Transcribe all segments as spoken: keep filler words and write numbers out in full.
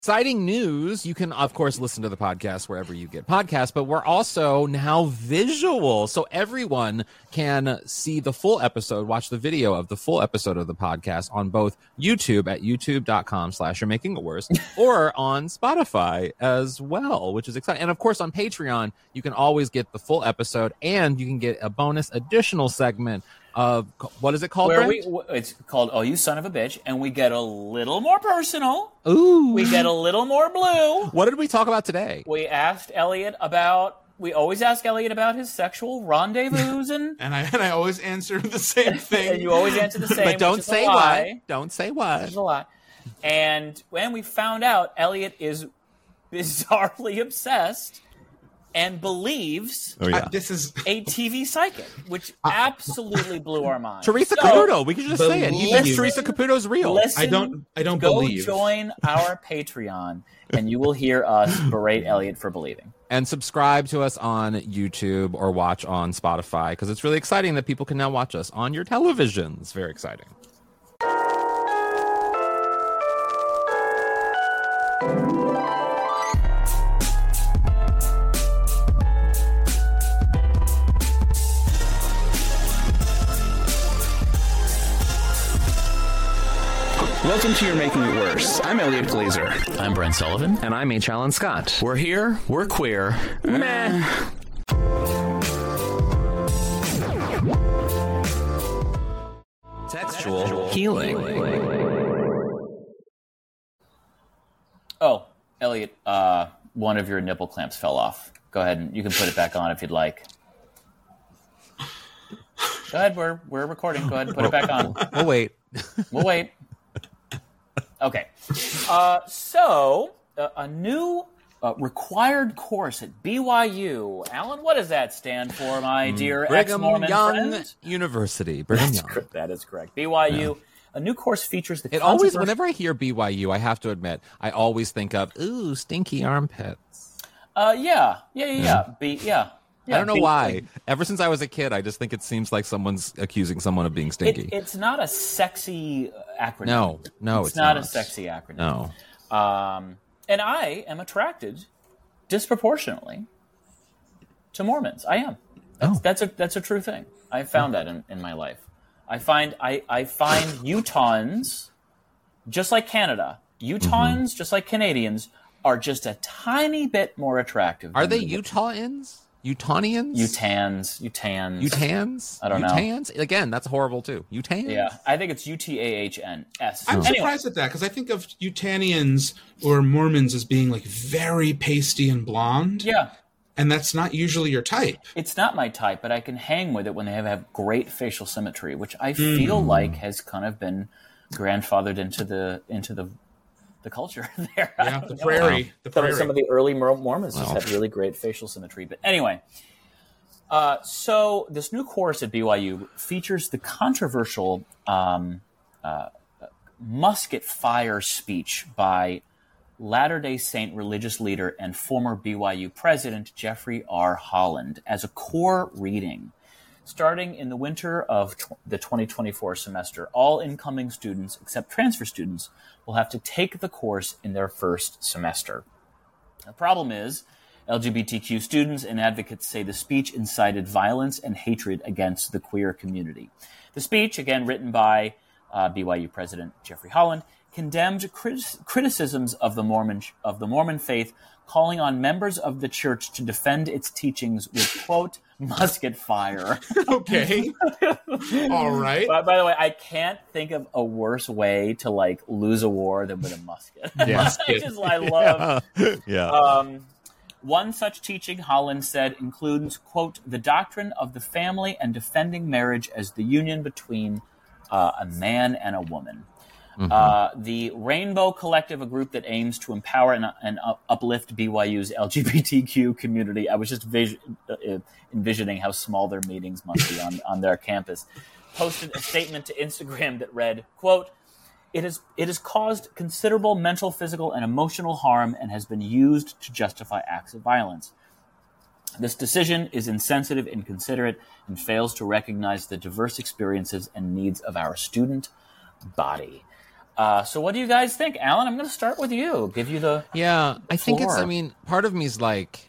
Exciting news. You can, of course, listen to the podcast wherever you get podcasts, but we're also now visual. So everyone can see the full episode, watch the video of the full episode of the podcast on both YouTube at youtube.com slash you're making it worse or on Spotify as well, which is exciting. And of course, on Patreon, you can always get the full episode and you can get a bonus additional segment of, what is it called, Where Brent? we, it's called Oh You Son of a Bitch, and we get a little more personal. Ooh. We get a little more blue. What did we talk about today? We asked Elliot about, we always ask Elliot about his sexual rendezvous. and and, I, and I always answer the same thing. And you always answer the same, But don't which is say a lie. what. Don't say what. Which is a lie. And when we found out Elliot is bizarrely obsessed and believes Oh, yeah. I, this is a T V psychic, which absolutely blew our minds. Teresa So, Caputo. We could just say it. He thinks listen- Teresa Caputo's real. Listen, I don't I don't go believe. join our Patreon, and you will hear us berate Elliot for believing. And subscribe to us on YouTube or watch on Spotify because it's really exciting that people can now watch us on your televisions. Very exciting. Welcome to You're Making It Worse. I'm Elliot Glazer. I'm Brent Sullivan. And I'm H. Alan Scott. We're here. We're queer. Meh. Textual healing. Oh, Elliot, uh, one of your nipple clamps fell off. Go ahead and you can put it back on if you'd like. Go ahead, we're we're recording. Go ahead and put it back on. We'll wait. We'll wait. Okay. Uh, so, uh, a new uh, required course at B Y U. Alan, what does that stand for, my dear Brigham ex-Mormon Young friend? University. Brigham That's Young. cor- that is correct. B Y U. Yeah. A new course features the It always, controversial- whenever I hear B Y U, I have to admit, I always think of, ooh, stinky armpits. Uh, yeah. Yeah, yeah, yeah. B, yeah. Yeah, I don't know B- why. Ever since I was a kid, I just think it seems like someone's accusing someone of being stinky. It, it's not a sexy acronym. No, no, it's, it's not, not. a sexy acronym. No. Um, and I am attracted disproportionately to Mormons. I am. That's, Oh. that's a that's a true thing. I found that in, in my life. I find I, I find Utahns, just like Canada, Utahns, Mm-hmm. just like Canadians, are just a tiny bit more attractive. Are than they the- Utahnians? Utahnians? Utahns? Utahns. Utahns? I don't know. Utahns? Again, that's horrible too. Utahns? Yeah, I think it's U T A H N S. I'm Anyway. surprised at that because I think of Utanians or Mormons as being like very pasty and blonde. Yeah. And that's not usually your type. It's not my type, but I can hang with it when they have, have great facial symmetry, which I feel Mm. like has kind of been grandfathered into the into the the culture there. I Yeah, don't the know. prairie. The Some, prairie. some of the early Mor- Mormons just Wow. had really great facial symmetry. But anyway, uh, so this new course at B Y U features the controversial um, uh, musket fire speech by Latter-day Saint religious leader and former B Y U president Jeffrey R. Holland as a core reading. Starting in the winter of tw- the twenty twenty-four semester, all incoming students, except transfer students, will have to take the course in their first semester. The problem is, L G B T Q students and advocates say the speech incited violence and hatred against the queer community. The speech, again written by uh, B Y U President Jeffrey Holland, condemned crit- criticisms of the Mormon of the Mormon faith, calling on members of the church to defend its teachings with, quote, musket fire. Okay. All right. By, by the way, I can't think of a worse way to like lose a war than with a musket. Yeah. I just I love. Yeah. yeah. Um, one such teaching, Holland said, includes, quote, the doctrine of the family and defending marriage as the union between uh, a man and a woman. Mm-hmm. Uh, the Rainbow Collective, a group that aims to empower and, and uplift B Y U's L G B T Q community. I was just vis- uh, envisioning how small their meetings must be on, on their campus. Posted a statement to Instagram that read, quote, It has, it has caused considerable mental, physical, and emotional harm and has been used to justify acts of violence. This decision is insensitive, inconsiderate, and fails to recognize the diverse experiences and needs of our student body. Uh, so what do you guys think? Alan, I'm going to start with you. Give you the Yeah, I think it's, floor. I mean, part of me is like,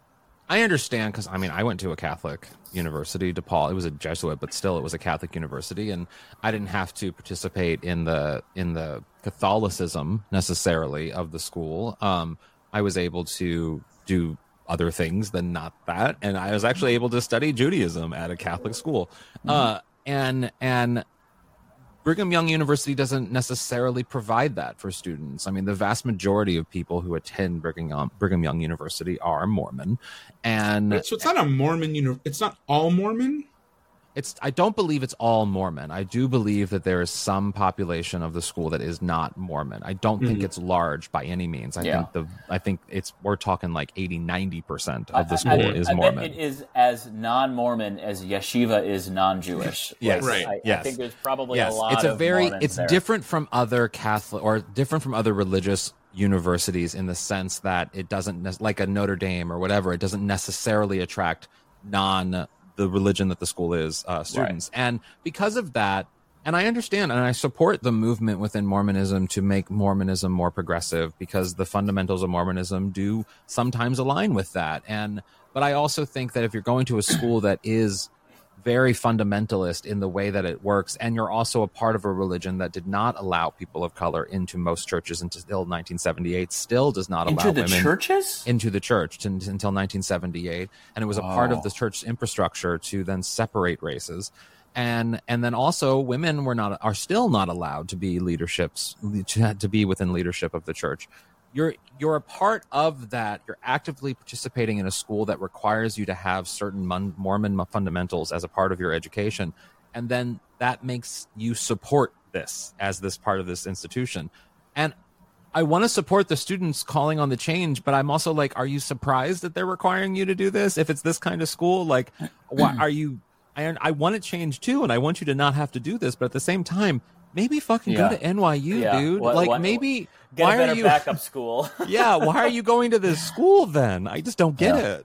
I understand because, I mean, I went to a Catholic university, DePaul. It was a Jesuit, but still it was a Catholic university. And I didn't have to participate in the in the Catholicism necessarily of the school. Um, I was able to do other things than not that. And I was actually able to study Judaism at a Catholic school. Mm-hmm. Uh, and and Brigham Young University doesn't necessarily provide that for students. I mean, the vast majority of people who attend Brigham Young, Brigham Young University are Mormon, and so it's not a Mormon. Uni- it's not all Mormon. It's. I don't believe it's all Mormon. I do believe that there is some population of the school that is not Mormon. I don't mm-hmm. think it's large by any means. I yeah. think the. I think it's. We're talking like eighty, ninety percent of the school I, I, is I Mormon. Bet it is as non-Mormon as yeshiva is non-Jewish. Yes, right. I, yes. I think there's probably yes. a lot. It's a of very. Mormons It's there. different from other Catholic or different from other religious universities in the sense that it doesn't, like a Notre Dame or whatever, it doesn't necessarily attract non the religion that the school is uh, students. Right. And because of that, and I understand and I support the movement within Mormonism to make Mormonism more progressive because the fundamentals of Mormonism do sometimes align with that. And but I also think that if you're going to a school that is very fundamentalist in the way that it works, and you're also a part of a religion that did not allow people of color into most churches until nineteen seventy-eight, still does not allow into the women churches into the church t- until nineteen seventy-eight, and it was a oh. part of the church infrastructure to then separate races, and and then also women were not are still not allowed to be leaderships to, to be within leadership of the church. You're you're a part of that. You're actively participating in a school that requires you to have certain Mon- Mormon fundamentals as a part of your education, and then that makes you support this as this part of this institution. And I want to support the students calling on the change, but I'm also like, are you surprised that they're requiring you to do this? If it's this kind of school, like, why are you? I I want to change too, and I want you to not have to do this, but at the same time, maybe fucking yeah. go to N Y U, yeah. dude. What, like what, maybe get why a better are you backup school? yeah, why are you going to this school then? I just don't get yeah. it.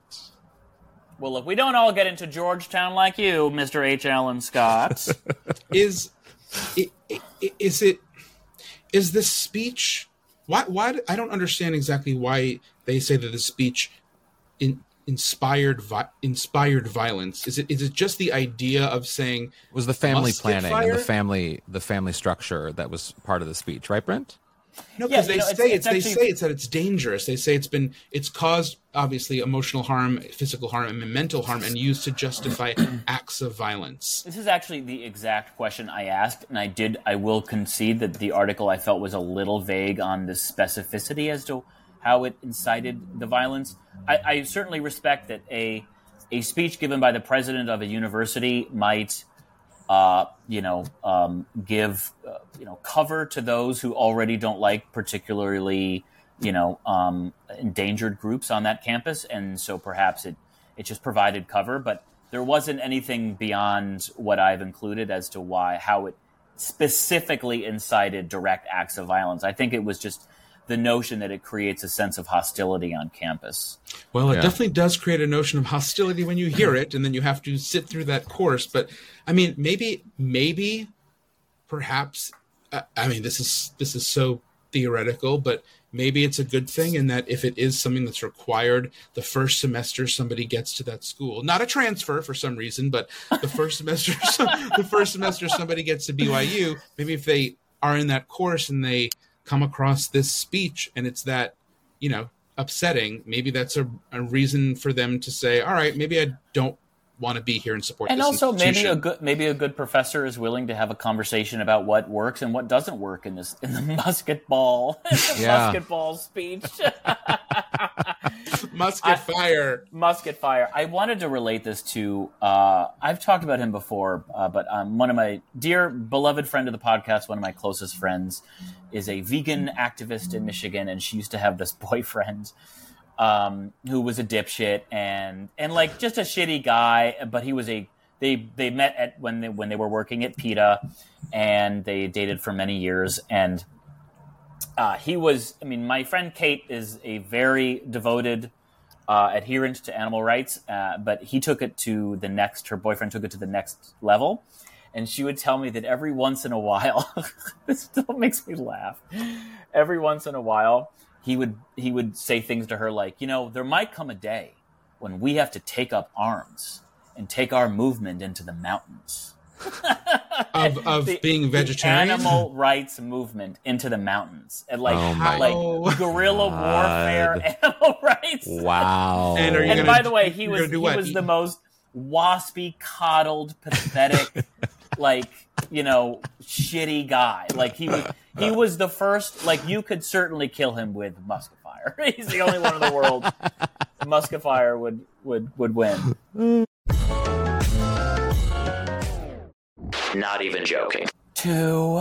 Well, look, we don't all get into Georgetown like you, Mister H. Allen Scott. is it, is it is this speech? Why? Why? I don't understand exactly why they say that the speech in. Inspired, vi- inspired violence. Is it? Is it just the idea of saying it was the family planning fire? and the family, the family structure that was part of the speech, right, Brent? No, because yeah, they know, say it's, it's, it's they actually... say it's that it's dangerous. They say it's been it's caused obviously emotional harm, physical harm, and mental harm, and used to justify acts of violence. This is actually the exact question I asked, and I did. I will concede that the article I felt was a little vague on the specificity as to how it incited the violence. I, I certainly respect that a a speech given by the president of a university might, uh, you know, um, give uh, you know cover to those who already don't like particularly, you know, um, endangered groups on that campus, and so perhaps it it just provided cover. But there wasn't anything beyond what I've included as to why how it specifically incited direct acts of violence. I think it was just the notion that it creates a sense of hostility on campus. Well, it yeah. definitely does create a notion of hostility when you hear it, and then you have to sit through that course. But I mean, maybe, maybe, perhaps, uh, I mean, this is this is so theoretical, but maybe it's a good thing in that if it is something that's required the first semester somebody gets to that school, not a transfer for some reason, but the first semester, the first semester somebody gets to B Y U, maybe if they are in that course and they come across this speech and it's that, you know, upsetting, maybe that's a, a reason for them to say, all right, maybe I don't want to be here and support and this also maybe institution. a good maybe a good professor is willing to have a conversation about what works and what doesn't work in this in the musketball in the Yeah. musketball speech. Musket I- fire. Musket Fire. I wanted to relate this to, uh, I've talked about him before, uh, but um, one of my dear beloved friend of the podcast, one of my closest friends, is a vegan activist in Michigan, and she used to have this boyfriend um, who was a dipshit and and like just a shitty guy, but he was a they they met at when they when they were working at PETA, and they dated for many years, and uh, he was. I mean, my friend Kate is a very devoted Uh, adherent to animal rights, uh, but he took it to the next, her boyfriend took it to the next level. and she would tell me that every once in a while, this still makes me laugh. Every once in a while, he would he would say things to her like, you know, there might come a day when we have to take up arms and take our movement into the mountains. of of the, being vegetarian, the animal rights movement into the mountains, and like Oh my like guerrilla God. warfare, animal rights. Wow. And are you And gonna- by the way, he you're was gonna do he what? was Eat- the most waspy, coddled, pathetic, like, you know, shitty guy. Like he was he was the first. Like you could certainly kill him with musket fire. He's the only one in the world. Musket fire would would would win. Not even joking. Two.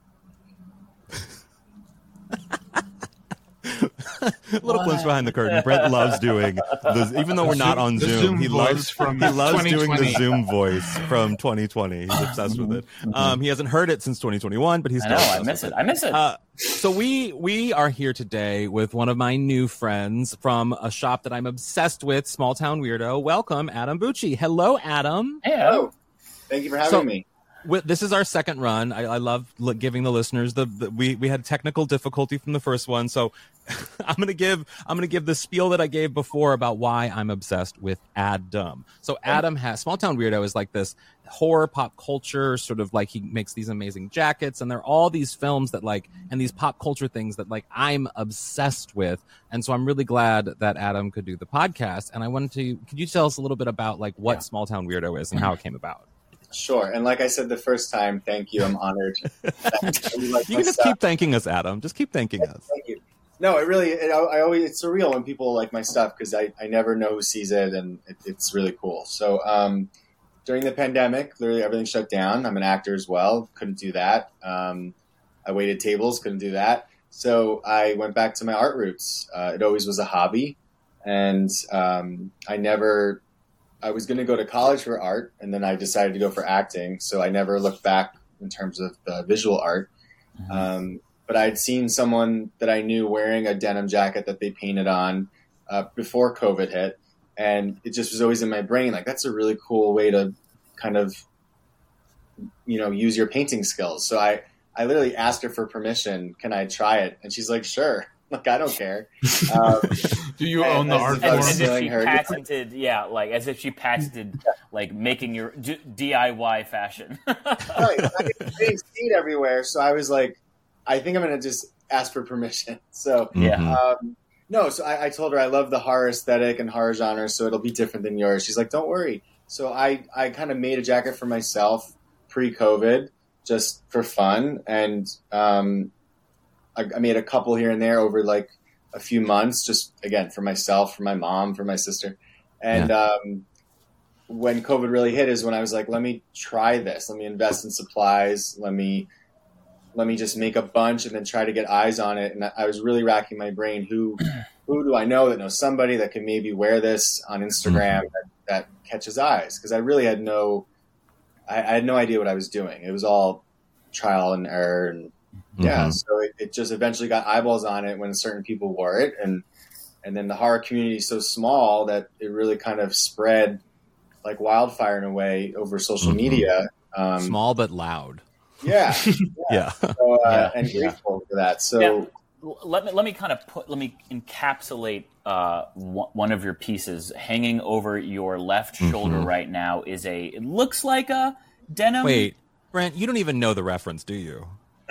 Little glimpse behind the curtain. Brent loves doing the, even though we're not on The Zoom, Zoom he voice loves from he loves doing the twenty twenty. Zoom voice from twenty twenty. He's obsessed with it. Um, he hasn't heard it since twenty twenty-one, but he's I still know. I obsessed miss with it. I miss it. Uh, so we we are here today with one of my new friends from a shop that I'm obsessed with, Small Town Weirdo. Welcome, Adam Bucci. Hello, Adam. Hey, Oh, thank you for having So- me. With, this is our second run. I, I love li- giving the listeners the, the we we had technical difficulty from the first one, so I'm gonna give I'm gonna give the spiel that I gave before about why I'm obsessed with Adam. So Adam has Small Town Weirdo is like this horror pop culture sort of like he makes these amazing jackets, and there are all these films that like and these pop culture things that like I'm obsessed with, and so I'm really glad that Adam could do the podcast. And I wanted to could you tell us a little bit about like what Yeah. Small Town Weirdo is and how it came about? Sure. And like I said the first time, thank you. I'm honored. you like You my can just stuff. keep thanking us, Adam. Just keep thanking us. Thank you. No, it really, it, I always, it's surreal when people like my stuff because I, I never know who sees it, and it, it's really cool. So um, during the pandemic, literally everything shut down. I'm an actor as well. Couldn't do that. Um, I waited tables. Couldn't do that. So I went back to my art roots. Uh, it always was a hobby. And um, I never... I was going to go to college for art, and then I decided to go for acting. So I never looked back in terms of the visual art. Mm-hmm. Um, but I'd seen someone that I knew wearing a denim jacket that they painted on uh, before COVID hit. And it just was always in my brain, like, that's a really cool way to kind of, you know, use your painting skills. So I, I literally asked her for permission. Can I try it? And she's like, sure. Like, I don't care. Um, Do you And own the as art the- as, form? as if Stealing she her. patented, yeah, like as if she patented, like making your d- D I Y fashion. right. I didn't see it everywhere. So I was like, I think I'm going to just ask for permission. So, Yeah. Mhm. um, no, so I, I told her I love the horror aesthetic and horror genre, so it'll be different than yours. She's like, don't worry. So I, I kind of made a jacket for myself pre-COVID just for fun. And um, I, I made a couple here and there over like a few months, just again, for myself, for my mom, for my sister. And um, when COVID really hit is when I was like, let me try this. Let me invest in supplies. Let me let me just make a bunch and then try to get eyes on it. And I was really racking my brain. Who who do I know that knows somebody that can maybe wear this on Instagram that, that catches eyes? Because I really had no, I, I had no idea what I was doing. It was all trial and error. And yeah, Mhm. so it, it just eventually got eyeballs on it when certain people wore it. And, and then the horror community is so small that it really kind of spread like wildfire in a way over social Mhm. media. Um, Small but loud. Yeah. Yeah. So, uh, Yeah. and grateful for that. So Now, l- let me let me kind of put let me encapsulate uh, one one of your pieces hanging over your left shoulder Mhm. right now is a it looks like a denim. Wait, Brent, you don't even know the reference, do you?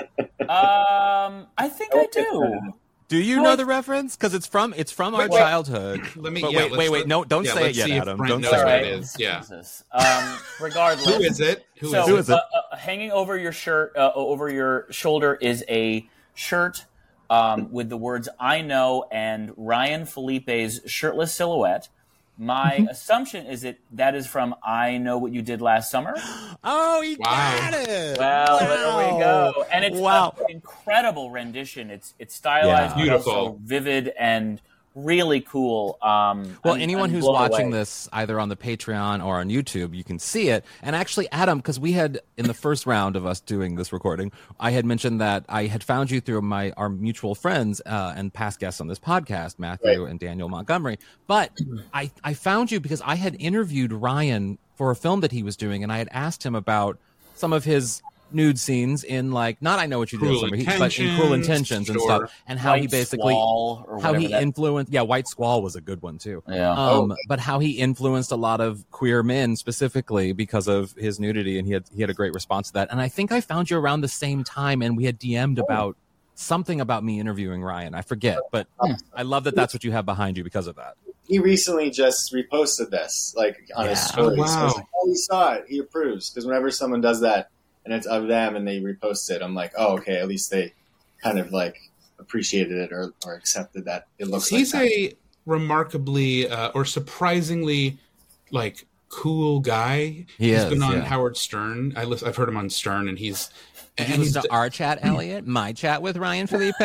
um, I think I do. Do you No, know I- the reference? Because it's from it's from our Wait, wait. childhood. Let me. But yeah, wait, let's- wait, wait! No, don't yeah, say it let's yet, see if Adam. Brent Don't knows say what Alright. it. it is. Yeah. Jesus. Um, regardless, Who is it? Who so is Who it? is it? Uh, uh, hanging over your shirt, uh, over your shoulder, is a shirt um, with the words "I know" and Ryan Felipe's shirtless silhouette. My assumption is that that is from "I Know What You Did Last Summer." Oh, he Wow. got it! Well, there we Wow. go, and it's Wow. an incredible rendition. It's it's stylized, Yeah. but also Beautiful. vivid and really cool. Um, Well, I'm- anyone I'm who's blown watching away. this either on the Patreon or on YouTube, you can see it. And actually, Adam, because we had in the first round of us doing this recording, I had mentioned that I had found you through my our mutual friends uh, and past guests on this podcast, Matthew Right. and Daniel Montgomery. But I I found you because I had interviewed Ryan for a film that he was doing, and I had asked him about some of his nude scenes in like not I Know What You Did Cruel Summer, he, but in Cruel Intentions and sure. stuff, and how White he basically Squall or how he whatever that- influenced. Yeah, White Squall was a good one too. Yeah. Um, Oh. but how he influenced a lot of queer men specifically because of his nudity, and he had he had a great response to that. And I think I found you around the same time, and we had D M'd about something about me interviewing Ryan. I forget, but I love that that's what you have behind you because of that. He recently just reposted this, like on his Yeah. stories. Oh, wow. So I was like, oh, he saw it. He approves. Because whenever someone does that and it's of them and they repost it, I'm like, oh, okay, at least they kind of like appreciated it or, or accepted that it looks He's like that. a remarkably uh, or surprisingly like cool guy. He He's is, been on yeah. Howard Stern. I listen, I've heard him on Stern, and he's Did and you he's listen to our chat, Elliot? My chat with Ryan Felipe?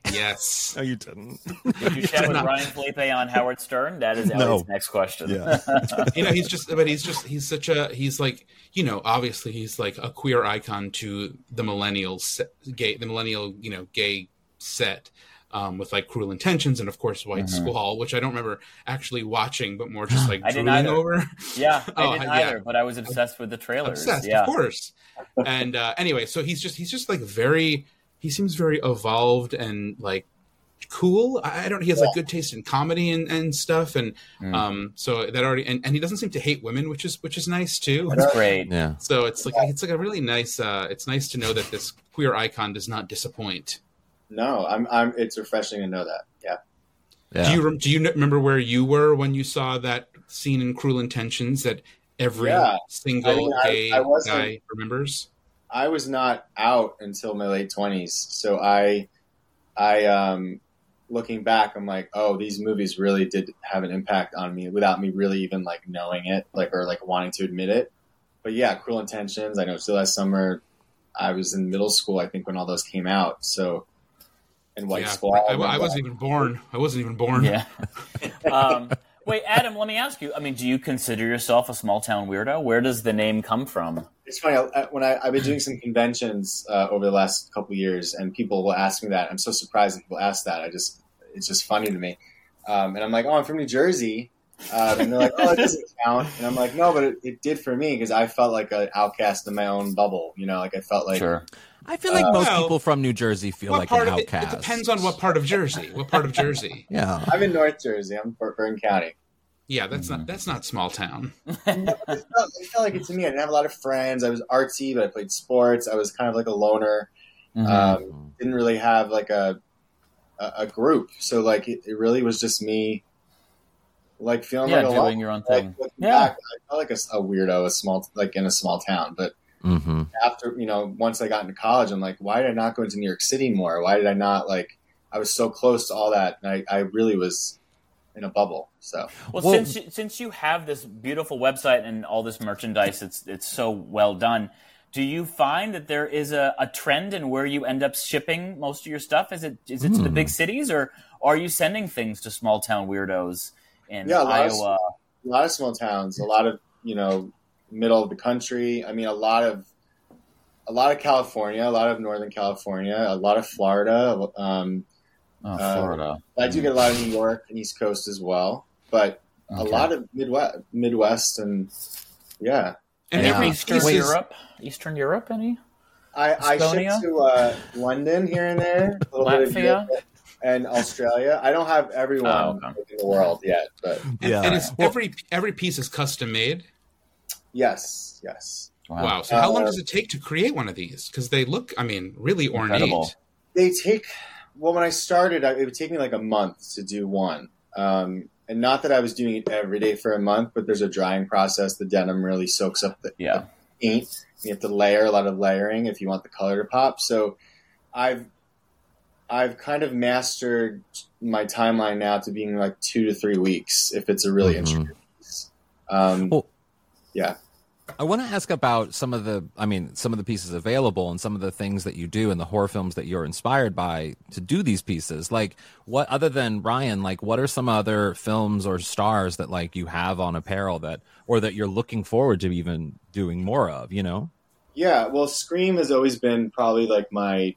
yes. No, you didn't. Did you chat with not- Ryan Felipe on Howard Stern? That is No. Elliot's next question. Yeah. You know, he's just, but he's just, he's such a, he's like, you know, obviously he's like a queer icon to the millennial se- gay, the millennial, you know, gay set, um, with like Cruel Intentions and of course White Mm-hmm. Squall, which I don't remember actually watching, but more just like I didn't drooling either. over. Yeah, I Oh, didn't yeah. either, but I was obsessed with the trailers. Obsessed, yeah. of course. And uh, anyway, so he's just, he's just like very, he seems very evolved and like cool. I I don't. He has like good taste in comedy and, and stuff, and Mm. um, so that already, and, and he doesn't seem to hate women, which is which is nice too. That's great. Yeah. So it's like it's like a really nice. Uh, it's nice to know that this queer icon does not disappoint. No, I'm. I'm. It's refreshing to know that. Yeah. Yeah. Do you rem- do you remember where you were when you saw that scene in Cruel Intentions that every Yeah. single I mean, I- gay I wasn't- guy remembers? I was not out until my late twenties, so I, I um, looking back, I'm like, oh, these movies really did have an impact on me without me really even like knowing it, like or like wanting to admit it. But yeah, Cruel Intentions. I know Still Last Summer. I was in middle school, I think, when all those came out. So, and White Yeah, Squall. I, I wasn't even born. I wasn't even born. Yeah. um, wait, Adam, let me ask you. I mean, do you consider yourself a small town weirdo? Where does the name come from? It's funny I- when I, I've been doing some conventions uh, over the last couple of years, and people will ask me that. I'm so surprised that people ask that. I just, it's just funny to me. Um, and I'm like, oh, I'm from New Jersey, uh, and they're like, oh, it doesn't count. And I'm like, no, but it, it did for me because I felt like an outcast in my own bubble. You know, like I felt like, Sure. I feel like most well, people from New Jersey feel What like part an of it, outcast. it depends on what part of Jersey. What part of Jersey? Yeah. I'm in North Jersey. I'm in Bergen County. Yeah, that's not that's not small town. It felt, it felt like it to me. I didn't have a lot of friends. I was artsy, but I played sports. I was kind of like a loner. Mhm. Um, didn't really have like a a, a group. So like it, it really was just me, like feeling Yeah, like a doing lot. your own Like, thing. looking Yeah. back, I felt like a, a weirdo, a small like in a small town. But Mm-hmm. after you know, once I got into college, I'm like, why did I not go into New York City more? Why did I not like? I was so close to all that, and I, I really was in a bubble. So Well, Well- since you- since you have this beautiful website and all this merchandise, it's it's so well done. Do you find that there is a, a trend in where you end up shipping most of your stuff? Is it is it to the big cities, or are you sending things to small town weirdos in Yeah, a lot of- Iowa? a lot of small towns, a lot of you know, middle of the country. I mean, a lot of a lot of California, a lot of Northern California, a lot of Florida. Um, Oh, uh, Florida. I do get a lot of New York and East Coast as well, but a Okay. lot of Midwest, Midwest, and yeah. And Yeah. every Eastern piece is, Europe, Eastern Europe, any? I, I Estonia? ship to uh, London here and there, a little bit of Latvia? Europe and Australia. I don't have everyone Oh, okay. in the world yet, but and, Yeah. and it's every every piece is custom made. yes, yes. Wow. So how long Uh, does it take to create one of these? Because they look, I mean, really ornate. Incredible. They take well when I started, I- it would take me like a month to do one. Um, and not that I was doing it every day for a month, but there's a drying process. The denim really soaks up the Yeah. paint. You have to layer a lot of layering if you want the color to pop. So I've I've kind of mastered my timeline now to being like two to three weeks if it's a really Mhm. intricate piece. Um, Well, yeah. I want to ask about some of the, I mean, some of the pieces available and some of the things that you do in the horror films that you're inspired by to do these pieces. Like, what, other than Ryan, like, what are some other films or stars that, like, you have on apparel that, or that you're looking forward to even doing more of, you know? Yeah, well, Scream has always been probably like my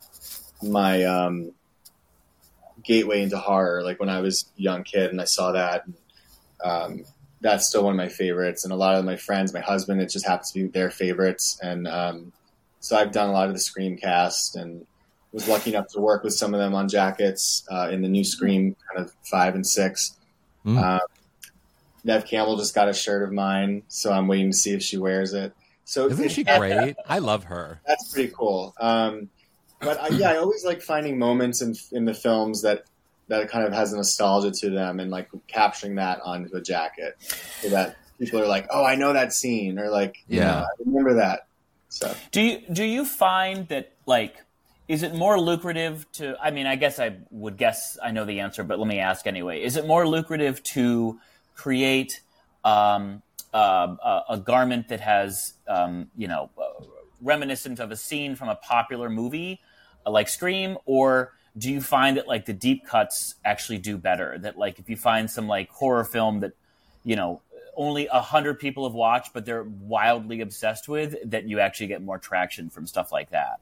my um, gateway into horror. Like when I was a young kid and I saw that, and, um, that's still one of my favorites. And a lot of my friends, my husband, it just happens to be their favorites. And um, so I've done a lot of the Scream cast and was lucky enough to work with some of them on jackets uh, in the new Scream kind of five and six. Mm. Um, Nev Campbell just got a shirt of mine, so I'm waiting to see if she wears it. So isn't she great? I love her. That's pretty cool. Um, but I, yeah, I always like finding moments in in the films that that kind of has a nostalgia to them and like capturing that onto a jacket so that people are like, oh, I know that scene, or like, yeah, you know, I remember that. So do you do you find that like, is it more lucrative to, I mean, I guess I would guess I know the answer, but let me ask anyway. Is it more lucrative to create um, uh, a, a garment that has, um, you know, uh, reminiscent of a scene from a popular movie uh, like Scream, or do you find that like the deep cuts actually do better? That like if you find some like horror film that, you know, only a hundred people have watched, but they're wildly obsessed with, that you actually get more traction from stuff like that?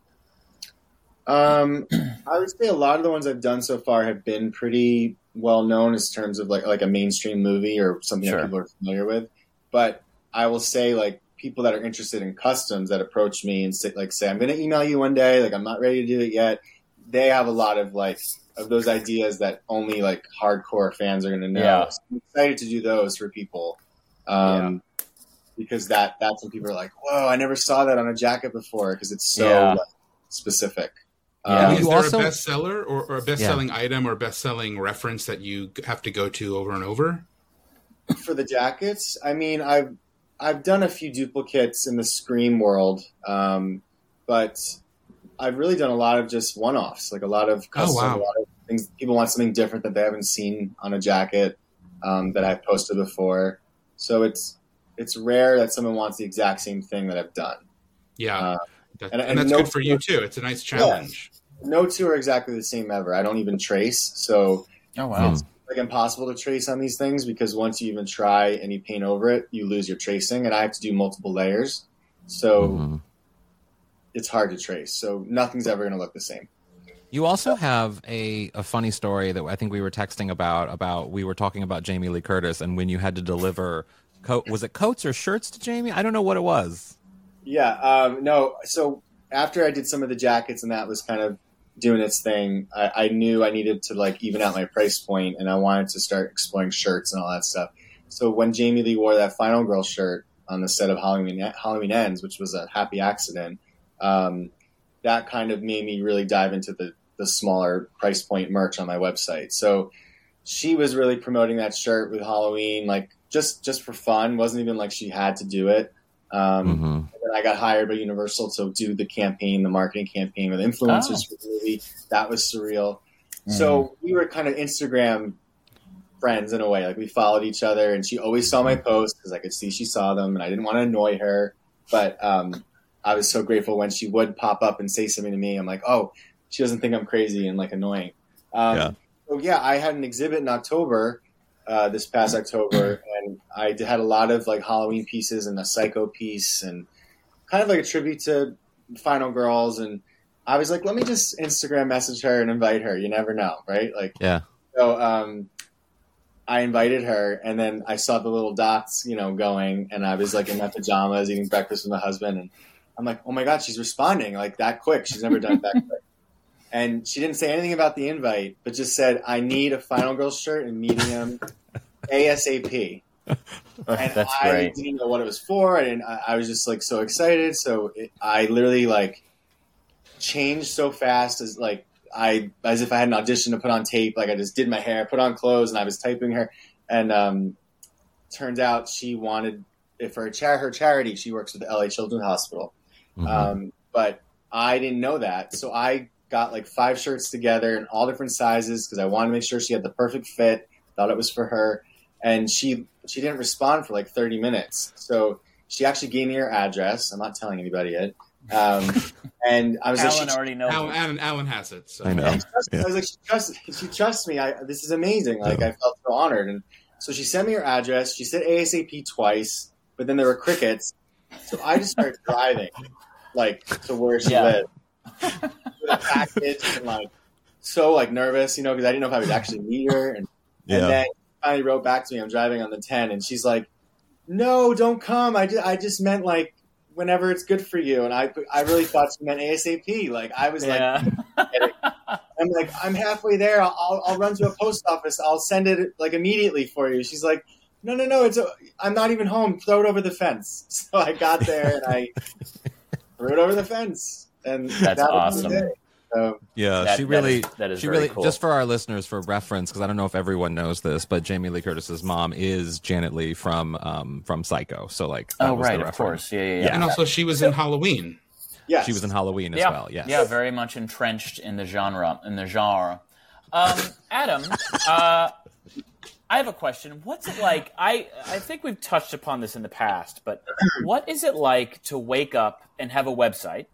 Um, I would say a lot of the ones I've done so far have been pretty well known in terms of like like a mainstream movie or something Sure. that people are familiar with. But I will say like people that are interested in customs that approach me and say, like say, I'm going to email you one day, like I'm not ready to do it yet. They have a lot of like of those ideas that only like hardcore fans are going to know. Yeah. So I'm excited to do those for people. Um, yeah. Because that that's when people are like, whoa, I never saw that on a jacket before because it's so Yeah. like, specific. Yeah. Um, Is You there also- a bestseller or, or a best-selling item or best-selling reference that you have to go to over and over? for the jackets, I mean, I've I've done a few duplicates in the Scream world, um, but I've really done a lot of just one-offs, like a lot of custom, Oh, wow. a lot of things. People want something different that they haven't seen on a jacket um, that I've posted before. So it's it's rare that someone wants the exact same thing that I've done. Yeah, Uh, that, and- and, and that's no- good for you too. It's a nice challenge. No two are exactly the same ever. I don't even trace, so Oh, wow. it's like impossible to trace on these things because once you even try and you paint over it, you lose your tracing, and I have to do multiple layers, so Mhm. it's hard to trace. So nothing's ever going to look the same. You also have a, a funny story that I think we were texting about, about we were talking about Jamie Lee Curtis and when you had to deliver coat, was it coats or shirts to Jamie? I don't know what it was. Yeah, um, no. So after I did some of the jackets and that was kind of doing its thing, I, I knew I needed to like even out my price point, and I wanted to start exploring shirts and all that stuff. So when Jamie Lee wore that Final Girl shirt on the set of Halloween Halloween Ends, which was a happy accident, um, that kind of made me really dive into the the smaller price point merch on my website. So she was really promoting that shirt with Halloween, like just just for fun. Wasn't even like she had to do it. Um, Mm-hmm. and then I got hired by Universal to do the campaign, the marketing campaign with influencers Oh. for the movie. That was surreal. So we were kind of Instagram friends in a way. Like we followed each other, and she always saw my posts because I could see she saw them, and I didn't want to annoy her. But um, I was so grateful when she would pop up and say something to me. I'm like, oh, she doesn't think I'm crazy and like annoying. Um, Yeah. So yeah, I had an exhibit in October, uh, this past October, and I d- had a lot of like Halloween pieces and a Psycho piece, and kind of like a tribute to Final Girls. And I was like, let me just Instagram message her and invite her. You never know, right? Like, Yeah. so um, I invited her, and then I saw the little dots, you know, going, and I was like in my pajamas eating breakfast with my husband, and I'm like, oh my god, she's responding like that quick. She's never done it that quick. And she didn't say anything about the invite, but just said, I need a Final Girl shirt in medium ASAP. And That's I great. didn't know what it was for, and I, I was just like so excited. So it, I literally like changed so fast as like I as if I had an audition to put on tape. Like I just did my hair, put on clothes, and I was typing her. And um, turned out she wanted if for her, char- her charity. She works with the L A Children's Hospital, Mhm. um, but I didn't know that, so I got like five shirts together in all different sizes because I wanted to make sure she had the perfect fit. Thought it was for her, and she she didn't respond for like thirty minutes. So she actually gave me her address. I'm not telling anybody yet. Um, and I was Alan like, she, already knows. Alan, Alan, Alan has it. So. I know. I Yeah. was like, she trusts, she trusts me. I, this is amazing. Like Yeah. I felt so honored. And so she sent me her address. She said ASAP twice, but then there were crickets. So I just started driving, like to where she Yeah. lived, with a package, and like so like nervous, you know, because I didn't know if I would actually meet her. And, Yeah. and then finally wrote back to me. I'm driving on the ten, and she's like, "No, don't come. I just, I just meant like whenever it's good for you." And I, I really thought she meant ASAP. Like I was Yeah. like, I'm like, I'm halfway there. I'll, I'll, I'll run to a post office. I'll send it like immediately for you. She's like, "No, no, no. It's a, I'm not even home. Throw it over the fence." So I got there and I threw it over the fence, and That's that was awesome. the day. So, Yeah, That- she that really, is- that is she very really, cool. just for our listeners, for reference, because I don't know if everyone knows this, but Jamie Lee Curtis's mom is Janet Leigh from um from Psycho. So like, that Oh, was the right, of reference. course. Yeah, yeah, yeah. And also, she was in Halloween. yes. She was in Halloween as yeah. well. Yes. Yeah, very much entrenched in the genre. In the genre. Um, Adam, uh, I have a question. What's it like? I I think we've touched upon this in the past, but what is it like to wake up and have a website,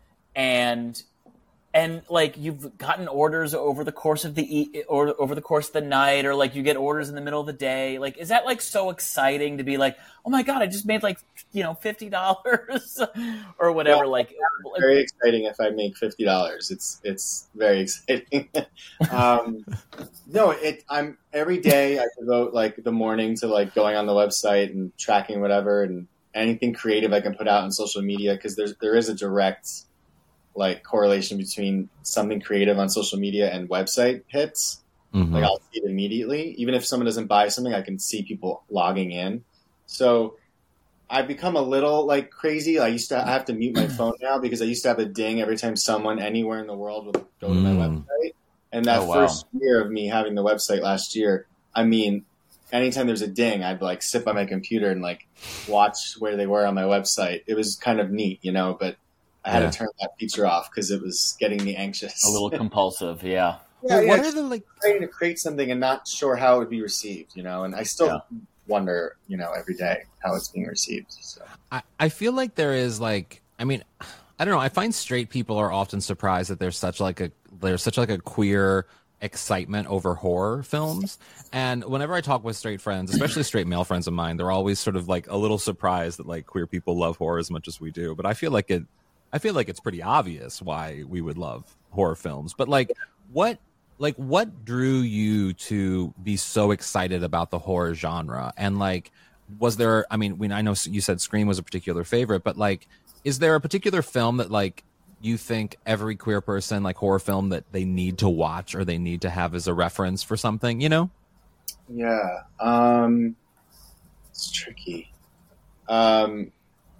and and like you've gotten orders over the course of the e- or over the course of the night, or like you get orders in the middle of the day? Like, is that like so exciting to be like, oh my god, I just made like you know fifty dollars or whatever? Yeah. Like, Very exciting if I make fifty dollars. It's it's very exciting. um, no, it. I'm every day I devote like the morning to like going on the website and tracking whatever and anything creative I can put out on social media, because there's there is a direct like correlation between something creative on social media and website hits. Mhm. Like I'll see it immediately. Even if someone doesn't buy something, I can see people logging in. So I've become a little like crazy. I used to I have to mute my phone now because I used to have a ding every time someone anywhere in the world would go to my Mm. website. And that Oh, wow. first year of me having the website last year, I mean, anytime there's a ding, I'd like sit by my computer and like watch where they were on my website. It was kind of neat, you know, but I had Yeah. to turn that feature off because it was getting me anxious. a little compulsive, yeah. yeah, Well, yeah, what are just the like? trying to create something and not sure how it would be received, you know, and I still Yeah. wonder, you know, every day how it's being received. So. I, I feel like there is like, I mean, I don't know. I find straight people are often surprised that there's such like a there's such like a queer excitement over horror films. And whenever I talk with straight friends, especially straight male friends of mine, they're always sort of like a little surprised that like queer people love horror as much as we do. But I feel like it, I feel like it's pretty obvious why we would love horror films. But like, what, like, what drew you to be so excited about the horror genre? And like, was there? I mean, when I know you said Scream was a particular favorite, but like, is there a particular film that like you think every queer person, like horror film, that they need to watch or they need to have as a reference for something, you know? Yeah. Um, it's tricky. Um,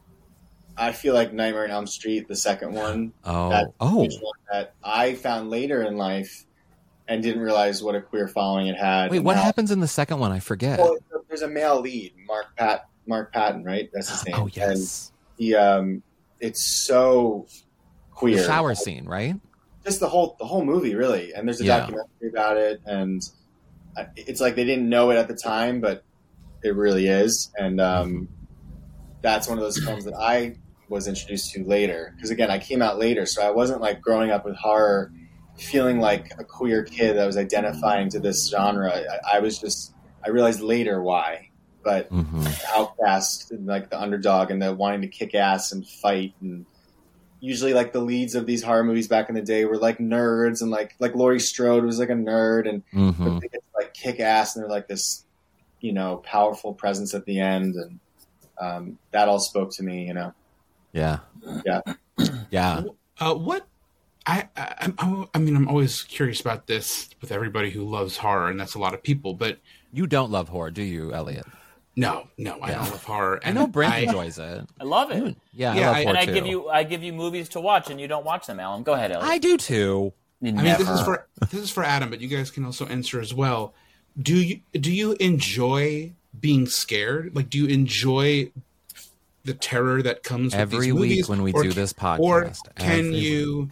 I feel like Nightmare on Elm Street, the second one, Oh, That's oh, one that I found later in life and didn't realize what a queer following it had. wait, And what now- happens in the second one? I forget. Well, there's a male lead, Mark Pat, Mark Patton, right? That's his name. Oh, yes. And he, um, it's so queer. The shower scene, right? Just the whole the whole movie, really. And there's a Yeah. documentary about it, and I- it's like they didn't know it at the time, but it really is. And um, that's one of those films that I was introduced to later. Because again, I came out later, so I wasn't like growing up with horror, feeling like a queer kid that was identifying to this genre. I, I was just I realized later why. But Mm-hmm. outcast and like the underdog and the wanting to kick ass and fight, and usually like the leads of these horror movies back in the day were like nerds, and like like Laurie Strode was like a nerd, and Mm-hmm. but they get to, like kick ass, and they're like this, you know, powerful presence at the end, and um, that all spoke to me, you know. Yeah. Yeah. Yeah. Uh, what? I, I I I mean, I'm always curious about this with everybody who loves horror, and that's a lot of people. But You don't love horror, do you, Elliot? no, no, I Yeah. don't love horror. I And know Brent enjoys it. I love it. Yeah, Yeah, I love I- horror And I too. give you I give you movies to watch, and you don't watch them, Alan. Go ahead, Elliot. I do too. You I mean, never. this is for this is for Adam, but you guys can also answer as well. Do you do you enjoy being scared? Like, do you enjoy the terror that comes with Every these week movies? when we Or do ca- this podcast, or can every you,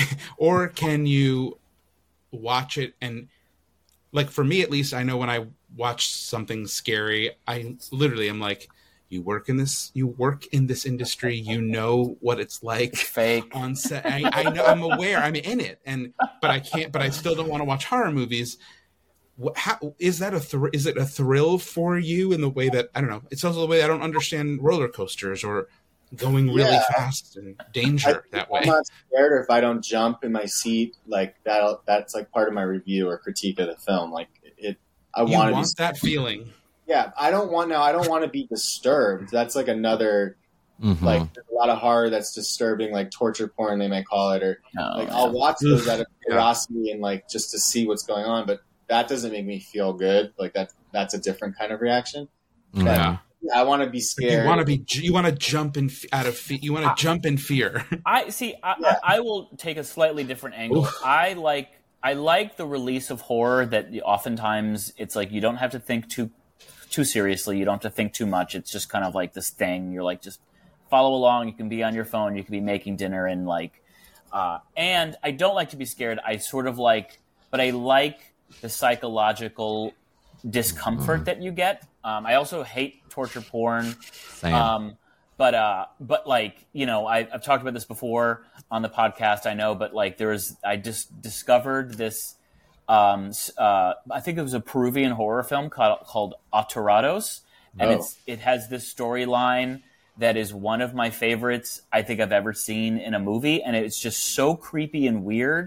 or can you watch it and, like, for me at least, I know when I watch something scary, I literally am like, you work in this, you work in this industry, you know what it's like fake. on set. I, I know, I'm aware, I'm in it, and but I can't. But I still don't want to watch horror movies. Wh- How is that a thr- is it a thrill for you in the way that I don't know? It's also the way I don't understand roller coasters or going really Yeah. fast and danger I, that way. I'm not scared, or if I don't jump in my seat, like that, that's like part of my review or critique of the film. Like it, I You want want to be that feeling. Yeah, I don't want now. I don't want to be disturbed. That's like another Mhm. like there's a lot of horror that's disturbing, like torture porn they may call it, or No, like yeah. I'll watch those out of Yeah. curiosity and like just to see what's going on. But that doesn't make me feel good. Like that that's a different kind of reaction. Mhm. Yeah. Yeah, I want to be scared. You want to be. You want to jump in f- out of. Fe- you want to jump in fear. I see. I, Yeah. I, I will take a slightly different angle. Oof. I like. I like the release of horror that oftentimes it's like you don't have to think too too seriously. You don't have to think too much. It's just kind of like this thing. You're like just follow along. You can be on your phone. You can be making dinner and like. Uh, and I don't like to be scared. I sort of like, but I like the psychological discomfort that you get. Um, I also hate torture porn. Same. Um, but uh, but like you know, I, I've talked about this before on the podcast. I know, but like there was, I just discovered this. Um, s- uh, I think it was a Peruvian horror film called, called Atorados, and Oh. it's it has this storyline that is one of my favorites I think I've ever seen in a movie, and it's just so creepy and weird.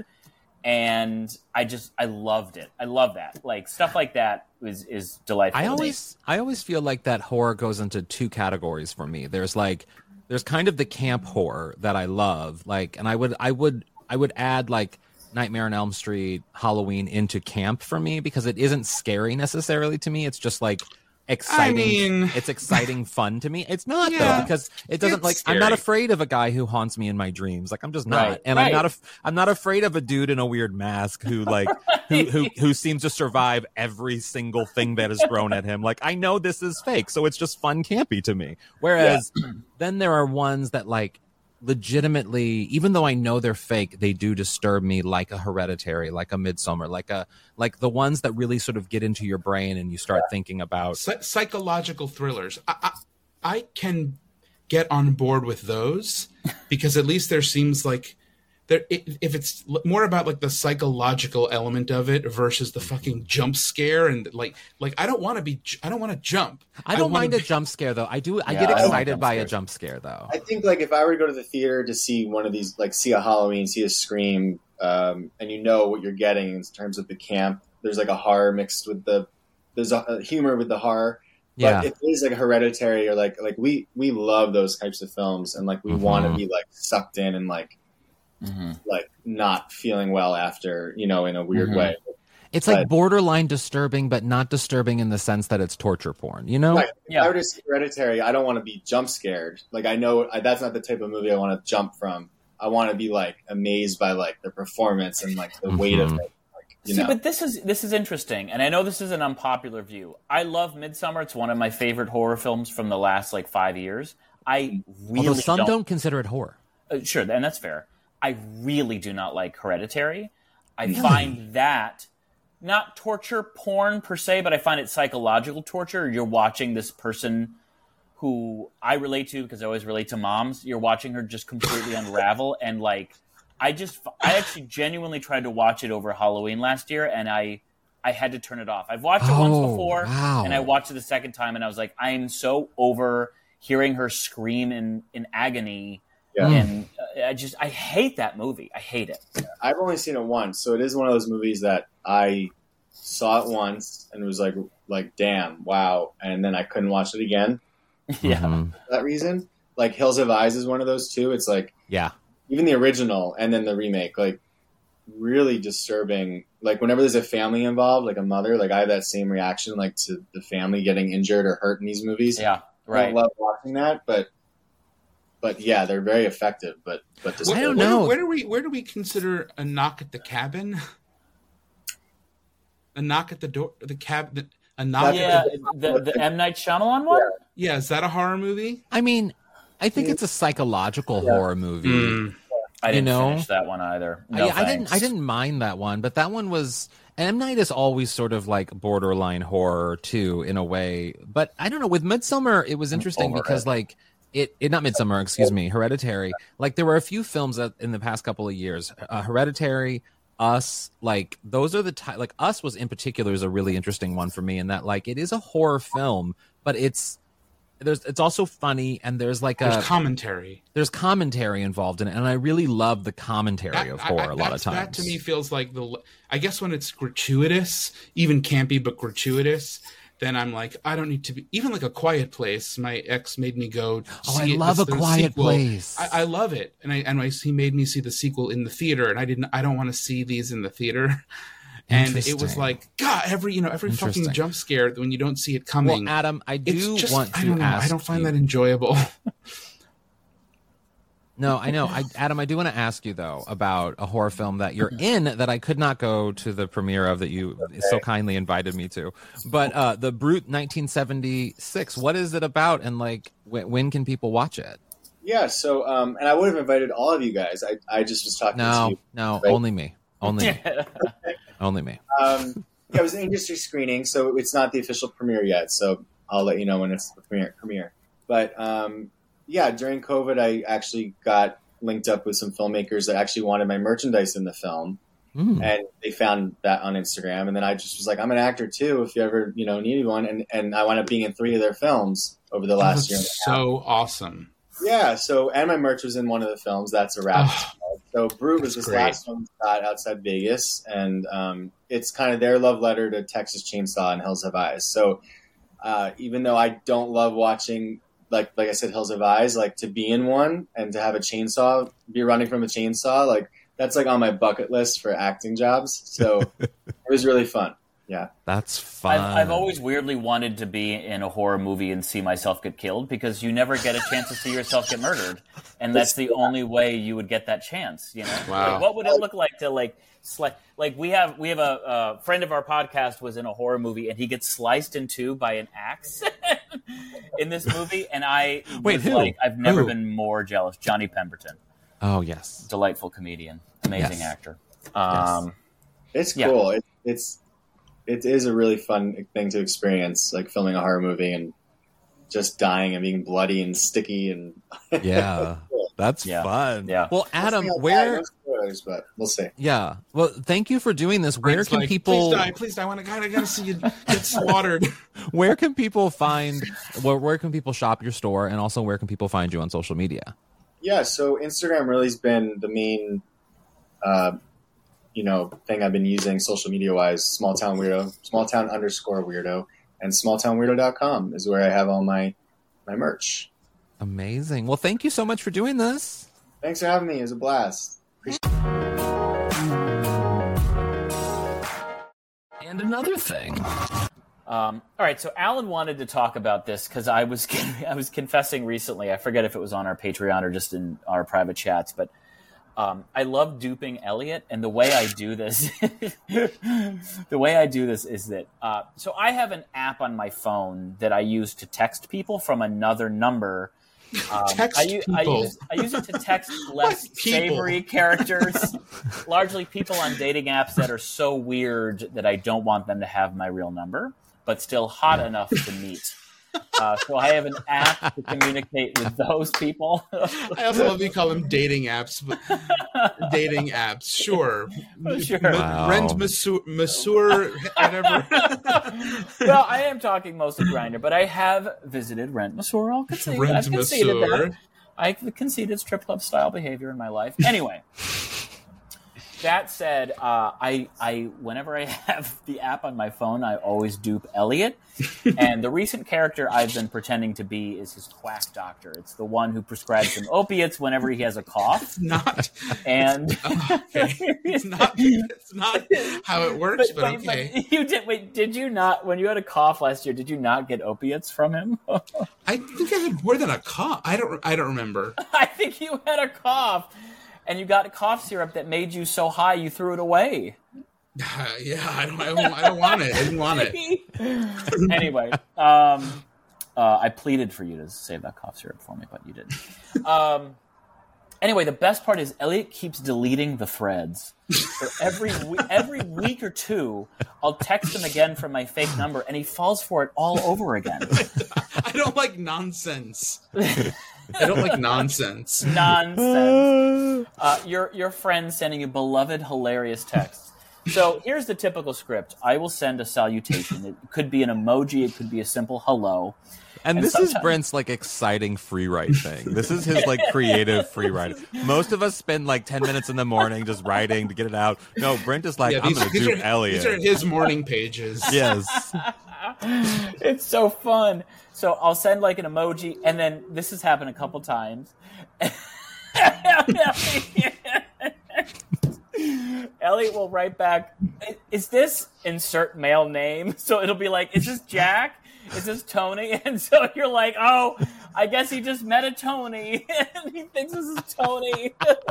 And I just I loved it. I love that. Like stuff like that is is delightful. I to me. always I always feel like that horror goes into two categories for me. There's like there's kind of the camp horror that I love, like, and I would I would I would add like Nightmare on Elm Street, Halloween into camp for me because it isn't scary necessarily to me. It's just like exciting. mean- it's exciting fun to me. It's not Yeah, though because it doesn't it's like I'm not scary. afraid of a guy who haunts me in my dreams. Like I'm just not, Right, and I'm right. not a I'm not afraid of a dude in a weird mask who like who who who seems to survive every single thing that is thrown at him. Like I know this is fake, so it's just fun campy to me. Whereas then there are ones that like legitimately, even though I know they're fake, they do disturb me, like a Hereditary, like a Midsummer, like a like the ones that really sort of get into your brain and you start thinking about. Psy- psychological thrillers. I, I I can get on board with those because at least there seems like there i- if it's l- more about like the psychological element of it versus the fucking jump scare and like like I don't want to be j- I don't want to jump. I don't wanna mind a be- jump scare though. I do. I Yeah, get I don't like excited jump by a scares. jump scare though. I think like if I were to go to the theater to see one of these, like see a Halloween, see a Scream, um, and you know what you're getting in terms of the camp. There's like a horror mixed with the there's a, a humor with the horror. Yeah. But if it is like a Hereditary or like like we we love those types of films and like we Mhm. want to be like sucked in and like Mhm. like not feeling well after, you know, in a weird Mhm. way. It's like But- borderline disturbing, but not disturbing in the sense that it's torture porn. You know? Right. If Yeah. I were to see Hereditary, I don't want to be jump scared. Like I know I, that's not the type of movie I want to jump from. I want to be like amazed by like the performance and like the weight of Mhm. it. Like, you See, know. but this is this is interesting, and I know this is an unpopular view. I love Midsummer; it's one of my favorite horror films from the last like five years. I really Although some don't, don't consider it horror. uh, sure, and that's fair. I really do not like Hereditary. I find that not torture porn per se, but I find it psychological torture. You're watching this person who I relate to because I always relate to moms. You're watching her just completely unravel, and like I just I actually genuinely tried to watch it over Halloween last year, and I I had to turn it off. I've watched it once Oh, before, wow. and I watched it the second time, and I was like, I am so over hearing her scream in in agony. Yeah. And uh, I just I hate that movie. I hate it. I've only seen it once, so it is one of those movies that I saw it once and was like like damn, wow, and then I couldn't watch it again Yeah. Mhm. for that reason. Like Hills Have Eyes is one of those too. It's like Yeah. even the original and then the remake, like really disturbing. Like whenever there's a family involved, like a mother, like I have that same reaction, like to the family getting injured or hurt in these movies. Yeah. I Right. love watching that, but but yeah, they're very effective. But but I don't where, know. Where do we where do we consider a knock at the cabin? A knock at the door, the cab, a knock. Yeah. At the, The the M Night Shyamalan one. yeah, is that a horror movie? I mean, I think it's a psychological horror movie. Mm. I didn't You know? finish that one either. No, I, I didn't. thanks. I didn't mind that one, but that one was. And M Night is always sort of like borderline horror too, in a way. But I don't know. With Midsummer, it was interesting over because it. like it, it not Midsummer, excuse me, Hereditary. Like there were a few films that in the past couple of years, uh, Hereditary, Us, like those are the ty- like Us was in particular is a really interesting one for me in that like it is a horror film, but it's there's it's also funny, and there's like There's a commentary. there's commentary involved in it, and I really love the commentary That, of I- horror I- a lot of that's- times. That to me feels like the. I guess when it's gratuitous, even campy but gratuitous, then I'm like, I don't need to be. Even like A Quiet Place, my ex made me go. Oh, I see it- love the- A the Quiet sequel. Place. I, I love it, and I and I, he made me see the sequel in the theater, and I didn't. I don't want to see these in the theater. And it was Interesting. like, God, every you know, every fucking Interesting. jump scare when you don't see it coming. Well, Adam, I it's do just, want to I don't know. ask I don't find you- that enjoyable. No, I know. I, Adam, I do want to ask you, though, about a horror film that you're in that I could not go to the premiere of that you so kindly invited me to. But uh, The Brute nineteen seventy-six, what is it about? And, like, when, when can people watch it? Yeah, so um, and I would have invited all of you guys. I, I just was talking to No, you. no, Right. only me. Only me. Only me. Um, yeah, it was an industry screening, so it's not the official premiere yet. So I'll let you know when it's the premiere. premiere. But um, yeah, during COVID, I actually got linked up with some filmmakers that actually wanted my merchandise in the film, Mm. and they found that on Instagram. And then I just was like, I'm an actor too. If you ever you know need one, and and I wound up being in three of their films over the last That's year. And a half. so awesome. Yeah, so and my merch was in one of the films. That's a wrap. So Brute was That's this great. last one we shot outside Vegas, and um, it's kind of their love letter to Texas Chainsaw and Hills Have Eyes. So uh, even though I don't love watching, like like I said, Hills Have Eyes, like to be in one and to have a chainsaw, be running from a chainsaw, like that's like on my bucket list for acting jobs. So it was really fun. Yeah. That's fun. I've, I've always weirdly wanted to be in a horror movie and see myself get killed because you never get a chance to see yourself get murdered, and that's the only way you would get that chance. You know, Wow. Like, what would it look like to like sli- like we have we have a, a friend of our podcast was in a horror movie and he gets sliced in two by an axe in this movie, and I Wait, was who? like, I've never Who? been more jealous. Johnny Pemberton, Oh, yes. delightful comedian, amazing Yes. actor. Um, It's Yeah. cool. It, it's it is a really fun thing to experience, like filming a horror movie and just dying and being bloody and sticky and Yeah. That's Yeah. fun. Yeah. Well, Adam, We'll see how where... no spoilers, but we'll see. Yeah. Well, thank you for doing this. Where It's can like, people... Please die, please die. I want to. I gotta see you get slaughtered. Where can people find... Where, where can people shop your store? And also, where can people find you on social media? Yeah, so Instagram really has been the main, uh, you know, thing I've been using social media wise. Small Town Weirdo, Small Town underscore Weirdo, and small town weirdo dot com is where I have all my my merch. Amazing. Well, thank you so much for doing this. Thanks for having me. It was a blast. And another thing. Um, all right, so Alan wanted to talk about this because I was I was confessing recently. I forget if it was on our Patreon or just in our private chats, but um, I love duping Elliot, and the way I do this, the way I do this is that uh, so I have an app on my phone that I use to text people from another number. Um, Text I, u- I people. use I use it to text less What people? savory characters, largely people on dating apps that are so weird that I don't want them to have my real number, but still hot enough to meet. Uh, so I have an app to communicate with those people. I also love you call them dating apps. But dating apps, sure. Sure. Ma- Wow. Rent Masseur, Masseur, whatever. Well, I am talking most of Grindr, but I have visited Rent Masseur. I'll concede. Rent I've conceded Masseur. that. I conceded strip club style behavior in my life. Anyway. That said, uh, I, I, whenever I have the app on my phone, I always dupe Elliot. And the recent character I've been pretending to be is his quack doctor. It's the one who prescribes him opiates whenever he has a cough. Not. And Okay. It's not. It's not how it works, but, but, okay. but you did. Wait, did you not? When you had a cough last year, did you not get opiates from him? I think I had more than a cough. I don't. I don't remember. I think you had a cough, and you got a cough syrup that made you so high you threw it away. Uh, yeah, I don't. I don't, I don't want it. I didn't want it. Anyway, um, uh, I pleaded for you to save that cough syrup for me, but you didn't. Um, anyway, the best part is Elliot keeps deleting the threads. So every we- every week or two, I'll text him again from my fake number, and he falls for it all over again. I don't like nonsense. I don't like nonsense. Nonsense. Uh, your your friend sending you beloved, hilarious texts. So here's the typical script. I will send a salutation. It could be an emoji. It could be a simple hello. And, and this sometimes... is Brent's like exciting free write thing. This is his like creative free writing. Most of us spend like ten minutes in the morning just writing to get it out. No, Brent is like, yeah, these, I'm going to do are, Elliot. These are his morning pages. Yes. It's so fun. So I'll send like an emoji, and then this has happened a couple times. Elliot will write back, is this insert male name? So it'll be like, is this Jack? Is this Tony? And so you're like, oh, I guess he just met a Tony and he thinks this is Tony.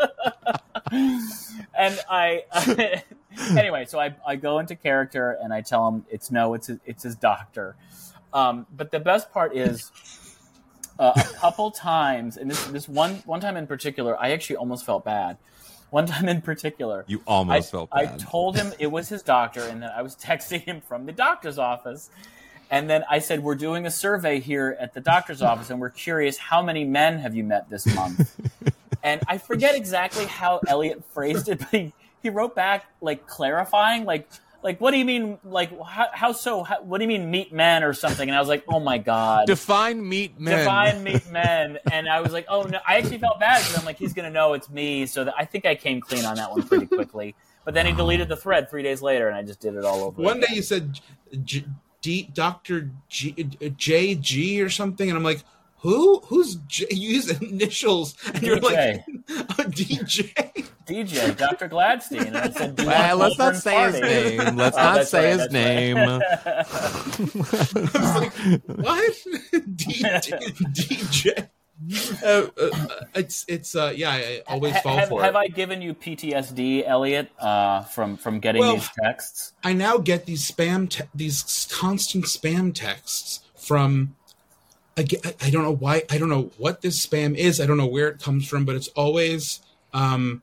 And I, I anyway, so I, I go into character and I tell him it's no, it's his, it's his doctor. Um, but the best part is uh, a couple times, and this this one one time in particular, I actually almost felt bad. One time in particular, you almost I, felt bad. I told him it was his doctor, and then I was texting him from the doctor's office. And then I said, we're doing a survey here at the doctor's office, and we're curious, how many men have you met this month? And I forget exactly how Elliot phrased it, but he, he wrote back, like, clarifying, like, like, what do you mean, like, how, how so, how, what do you mean meet men or something? And I was like, oh, my God. Define meet men. Define meet men. And I was like, oh, no, I actually felt bad because I'm like, he's going to know it's me. So that, I think I came clean on that one pretty quickly. But then he deleted the thread three days later, and I just did it all over One again. day you said G- D, Doctor G, J G or something, and I'm like, who? Who's J? You use initials, and you're D J. like, oh, D J. D J, Doctor Gladstein. And it said, well, let's not say party. his name. Let's Oh, not say right, his name. I was like, what? D, D, DJ. Uh, uh, it's it's uh yeah I always fall have, for have it. I given you P T S D, Elliot, uh, from from getting Well, these texts? I now get these spam te- these constant spam texts from I, I don't know why I don't know what this spam is. I don't know where it comes from, but it's always um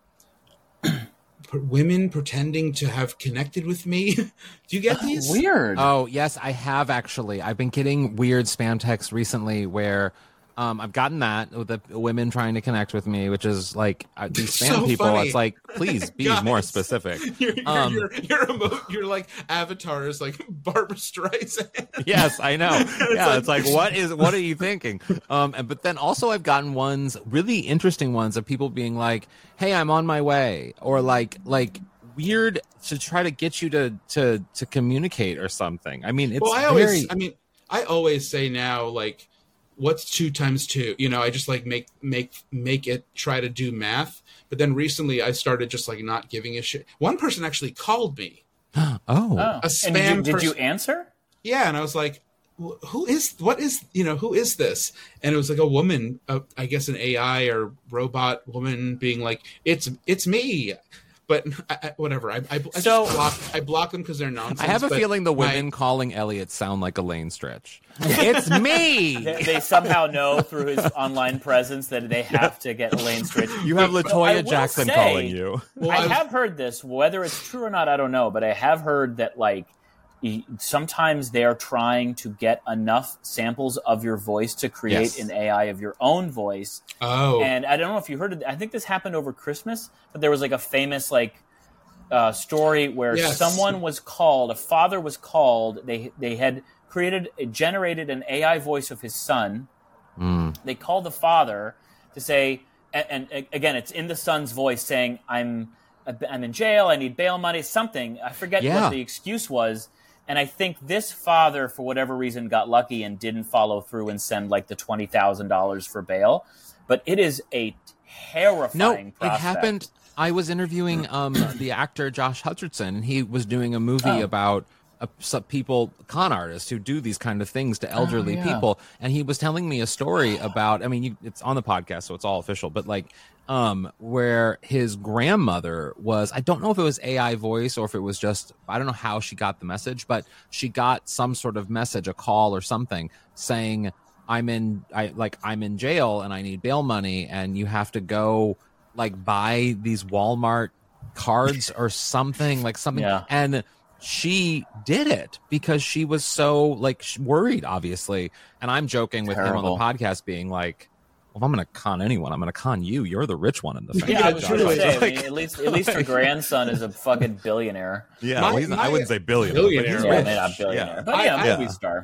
women pretending to have connected with me. Do you get these? Weird. Oh, yes, I have actually. I've been getting weird spam texts recently where um, I've gotten that with the women trying to connect with me, which is like uh, these spam So people. funny. It's like, please be Guys, more specific. You're you're, Um, you're, you're, emo- you're like avatars, like Barbara Streisand. Yes, I know. Yeah, like- it's like, what is what are you thinking? Um, and, but then also I've gotten ones, really interesting ones, of people being like, "Hey, I'm on my way," or like like weird to try to get you to to to communicate or something. I mean, it's Well, I very. always, I mean, I always say now, like, what's two times two? You know, I just like make make make it try to do math. But then recently, I started just like not giving a shit. One person actually called me. oh, Oh. A And spam did you, did person- you answer? Yeah, and I was like, "Wh- who is? What is? You know, who is this? And it was like a woman, uh, I guess an A I or robot woman, being like, "It's it's me." But I, I, whatever. I, I, I So- just block. I block them because they're nonsense. I have a but feeling the my- women calling Elliot sound like Elaine Stritch. It's me. They, they somehow know through his online presence that they have to get Elaine Stritch. You have I Latoya will Jackson say- calling you. Well, I I was- have heard this, whether it's true or not, I don't know, but I have heard that like y- sometimes they are trying to get enough samples of your voice to create Yes. an A I of your own voice. Oh, And I don't know if you heard it. I think this happened over Christmas, but there was like a famous like uh, story where Yes. someone was called, a father was called. They they had created, generated an A I voice of his son. Mm. They called the father to say, and, and again, it's in the son's voice saying, "I'm I'm in jail. I need bail money." Something, I forget Yeah. what the excuse was. And I think this father, for whatever reason, got lucky and didn't follow through and send like the twenty thousand dollars for bail. But it is a terrifying No, prospect. it happened. I was interviewing um, the actor Josh Hutcherson, and he was doing a movie Oh. about uh, some people, con artists, who do these kind of things to elderly yeah. people. And he was telling me a story about, I mean, you, it's on the podcast, so it's all official, but like um, where his grandmother was, I don't know if it was A I voice or if it was just, I don't know how she got the message, but she got some sort of message, a call or something saying, I'm in, I like, I'm in jail and I need bail money, and you have to go like buy these Walmart cards or something, like something. Yeah. And she did it because she was so like sh- worried, obviously. And I'm joking with him Terrible. on the podcast being like, well, if I'm going to con anyone, I'm going to con you. You're the rich one in the family. Yeah, I was Josh. going to say, I Like- mean, at least at least her grandson is a fucking billionaire. Yeah, My- well, he's not- I my- wouldn't say billionaire, Billionaire. but he's Yeah, rich. maybe not billionaire, Yeah. but I- yeah, I- movie star.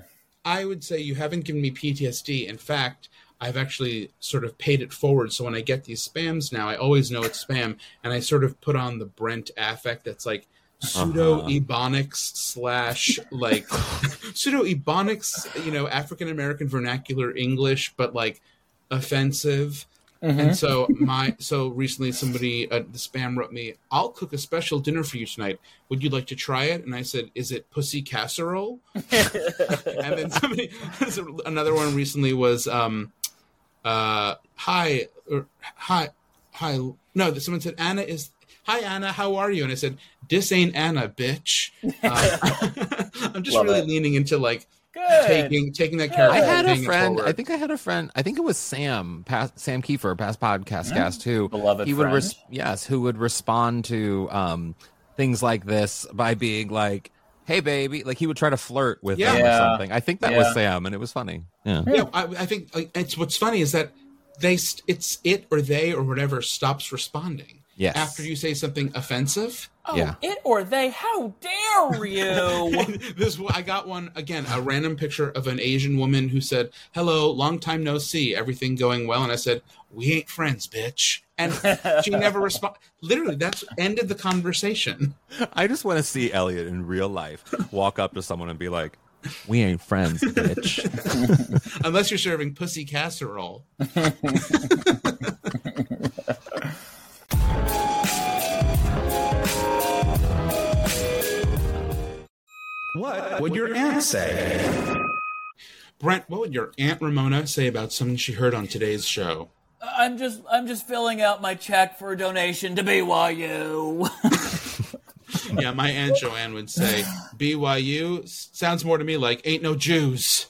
I would say you haven't given me P T S D. In fact, I've actually sort of paid it forward. So when I get these spams now, I always know it's spam. And I sort of put on the Brent affect that's like pseudo-ebonics slash like pseudo-ebonics, you know, African-American vernacular English, but like offensive. Mm-hmm. And so my so recently somebody uh, the spam wrote me, I'll cook a special dinner for you tonight. Would you like to try it? And I said, is it pussy casserole? And then somebody another one recently was um uh hi or hi hi no someone said Anna is hi Anna, how are you? And I said, this ain't Anna, bitch. Uh, I'm just Love really it. leaning into like Good. Taking taking that character. I had a friend. I think I had a friend. I think it was Sam, past, Sam Kiefer, past podcast cast too. Beloved he would friend. Res- yes, who would respond to um, things like this by being like, "Hey, baby," like he would try to flirt with yeah. them yeah. or something. I think that yeah. was Sam, and it was funny. Yeah, yeah. I, I think like, it's what's funny is that they it's it or they or whatever stops responding. Yes. After you say something offensive. Oh, yeah. It or they, how dare you? This I got one again, a random picture of an Asian woman who said, hello, long time no see, everything going well? And I said, we ain't friends, bitch. And she never responded. Literally, that's ended the conversation. I just want to see Elliot in real life walk up to someone and be like, we ain't friends, bitch. Unless you're serving pussy casserole. What would your aunt say? Brent, what would your Aunt Ramona say about something she heard on today's show? I'm just I'm just filling out my check for a donation to B Y U. Yeah, my Aunt Joanne would say, B Y U sounds more to me like ain't no Jews.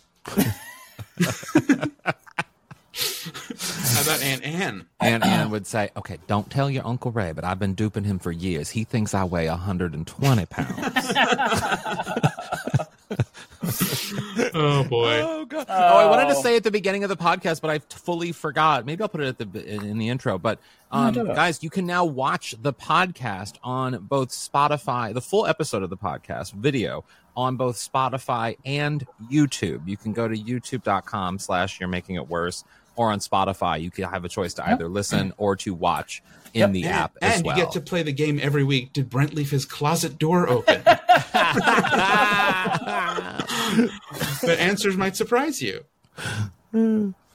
How about Aunt Ann? Aunt Ann would say, okay, don't tell your Uncle Ray, but I've been duping him for years. He thinks I weigh one hundred twenty pounds. Oh, boy. Oh, God. Oh. oh, I wanted to say at the beginning of the podcast, but I fully forgot. Maybe I'll put it at the in the intro. But um, no, guys, you can now watch the podcast on both Spotify, the full episode of the podcast video on both Spotify and YouTube. You can go to youtube.com slash you're making it worse, or on Spotify. You can have a choice to either yep. listen or to watch in yep. the and, app as and well. And you get to play the game every week. Did Brent leave his closet door open? The answers might surprise you.